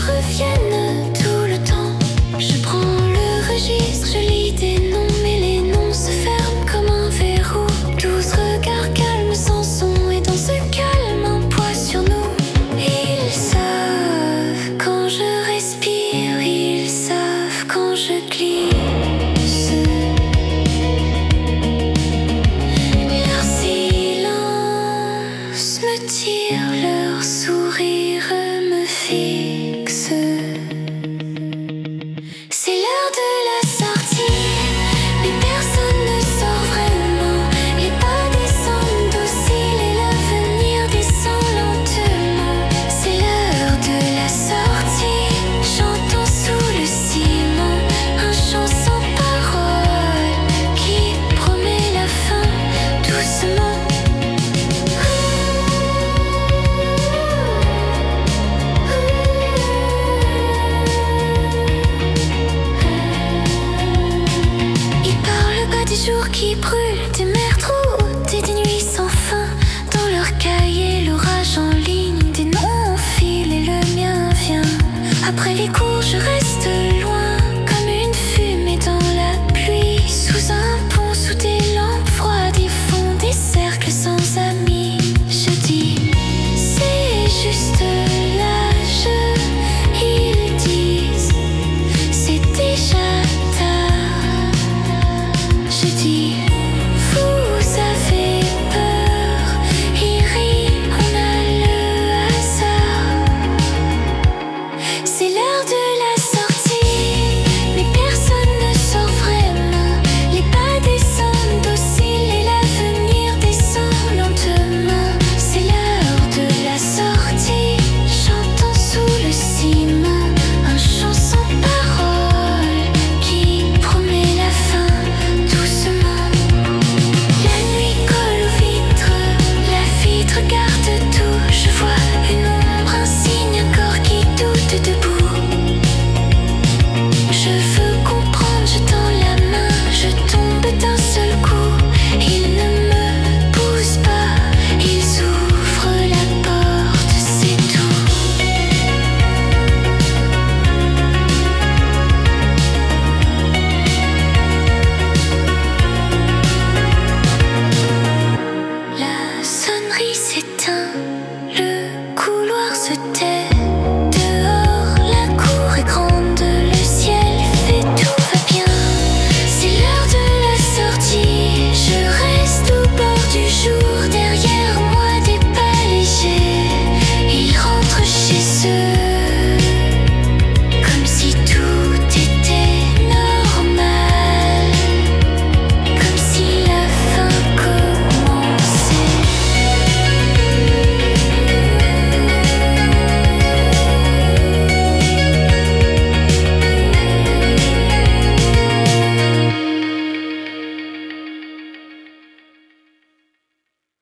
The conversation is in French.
reviennent tout le temps. Je prends le registre, je lis des noms, mais les noms se ferment comme un verrou. 12 regards calmes sans son, et dans ce calme un poids sur nous. Ils savent quand je respire, ils savent quand je glisse. Leur silence me tire, leur sourire me fixe. C'est l'heure de la sortie, mais personne ne sort vraiment. Les pas descendent dociles et l'avenir descend lentement. C'est l'heure de la sortie, chantons sous le ciment, un chant sans parole qui promet la fin doucement. Ils parlent pas des jours qui brûlent, des mers trop hautes et des nuits sans fin. Dans leur cahier, l'orage en ligne, des noms enfilent et le mien vient. Après les cours, je reste loin, comme une fumée dans la pluie. Sous un pont, sous des lampes froides, ils font des cercles sans amis. Je dis, c'est juste l'âge. Ils disent, c'est déjà tard. Je dis, vous avez peur. Ils rient, on a le hasard. C'est l'heure de la sortie, mais personne ne sort vraiment. Les pas descendent dociles et l'avenir descend lentement. C'est l'heure de la sortie, chantons sous le ciment, un chant sans parole qui promet la fin doucement. La nuit colle aux vitres, la vitre garde tout. Je vois une ombre, un signe, un corps qui doute debout. Je veux comprendre, je tends la main, je tombe d'un seul coup. Ils ne me poussent pas, ils ouvrent la porte, c'est tout. La sonnerie s'éteint.